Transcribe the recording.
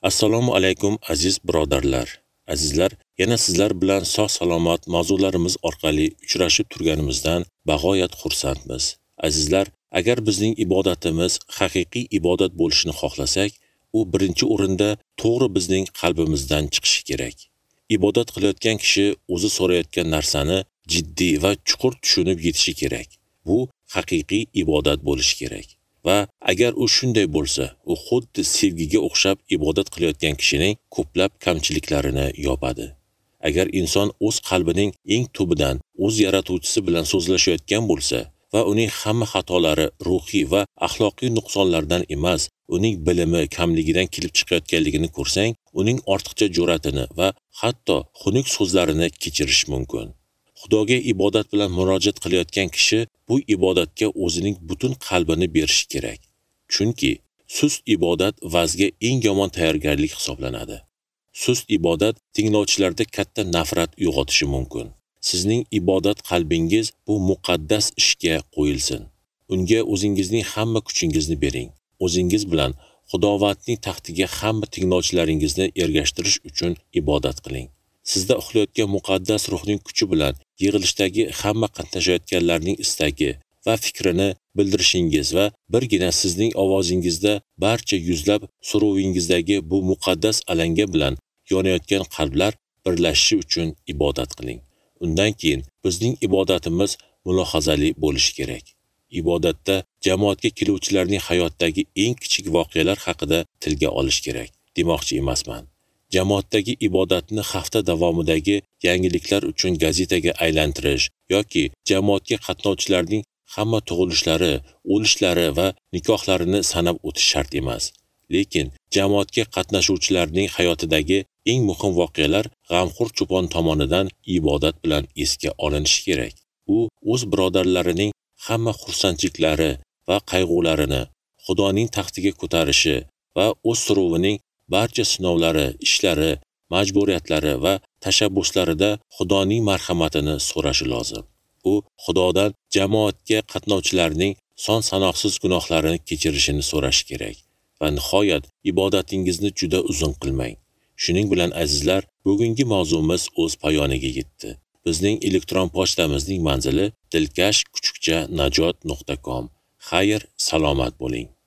Assalomu alaykum aziz birodarlar. Azizlar, yana sizlar bilan sog'-salomat mavzularimiz orqali uchrashib turganimizdan bag'oyat xursandmiz. Azizlar, agar bizning ibodatimiz haqiqiy ibodat bo'lishini xohlasak, u birinchi o'rinda to'g'ri bizning qalbimizdan chiqishi kerak. Ibodat qilayotgan kishi o'zi so'rayotgan narsani jiddiy va chuqur tushunib yetishi kerak. Bu haqiqiy ibodat bo'lishi kerak. Va agar u shunday bo'lsa, u xuddi sevgiga o'xshab ibodat qilayotgan kishining ko'plab kamchiliklarini yopadi. Agar inson o'z qalbining eng tubidan o'z yaratuvchisi bilan so'zlashayotgan bo'lsa va uning hamma xatolari ruhiy va axloqiy nuqsonlardan emas, uning bilimi kamligidan kelib chiqayotganligini ko'rsang, uning ortiqcha jur'atini va hatto xunuk so'zlarini kechirish mumkin. Xudoga ibodat bilan murojaat qilayotgan kishi bu ibodatga o'zining butun qalbini berishi kerak. Chunki sust ibodat vazga eng yomon tayyorgarlik hisoblanadi. Sust ibodat tinglovchilarda katta nafrat uyg'otishi mumkin. Sizning ibodat qalbingiz bu muqaddas ishga qo'yilsin. Unga o'zingizning hamma kuchingizni bering. O'zingiz bilan Xudovandning taxtiga hamma tinglovchilaringizni ergashtirish uchun ibodat qiling. Sizda uxlayotgan muqaddas ruhning kuchi bilan yig'ilishdagi hamma qatnashayotganlarning istagi va fikrini bildirishingiz va birgina sizning ovozingizda barcha yuzlab so'rovingizdagi bu muqaddas alanga bilan yonayotgan qalblar birlashishi uchun ibodat qiling. Undan keyin bizning ibodatimiz mulohazali bo'lishi kerak. Ibodatda jamoatga keluvchilarning hayotdagi eng kichik voqealar haqida tilga olish kerak, demoqchi emasman. Jamoatdagi ibodatni hafta davomidagi yangiliklar uchun gazetaga aylantirish yoki jamoatga qatnovchilarning hamma tug'ilishlari, o'lishlari va nikohlarini sanab o'tish shart emas. Lekin jamoatga qatnashuvchilarning hayotidagi eng muhim voqealar g'amxo'r cho'pon tomonidan ibodat bilan esga olinishi kerak. U o'z birodarlarining hamma xursandchiliklari va qayg'ularini Xudoning taxtiga ko'tarishi va o'z suruvining barcha sinovlari, ishlari, majburiyatlari va tashabbuslarida Xudoning marhamatini so'rashi lozim. U Xudodan jamoatga qatnovchilarning son sanoqsiz gunohlarini kechirishini so'rashi kerak. Va nihoyat ibodatingizni juda uzun qilmang. Shuning bilan azizlar, bugungi mavzumiz o'z poyoniga yetdi. Bizning elektron pochtamizning manzili dilkash_najot.com. Xayr, salomat bo'ling.